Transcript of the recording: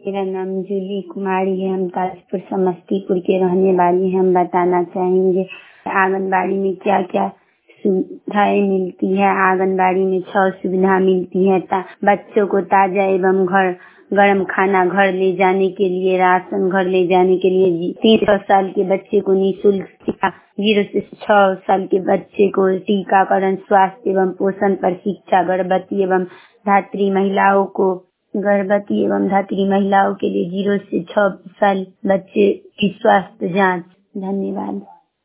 मेरा नाम जूली कुमारी है। हम ताजपुर समस्तीपुर के रहने वाले हैं। हम बताना चाहेंगे आंगनबाड़ी में क्या क्या सुविधाएं मिलती है। आंगनबाड़ी में 6 सुविधा मिलती है। बच्चों को ताजा एवं गर्म खाना घर ले जाने के लिए, राशन घर ले जाने के लिए 3 साल के बच्चे को निःशुल्क टीका, 0 से 6 साल के बच्चे को टीकाकरण, स्वास्थ्य एवं पोषण पर शिक्षा, गर्भवती एवं धात्री महिलाओं के लिए 0 से 6 साल बच्चे की स्वास्थ्य जांच। धन्यवाद।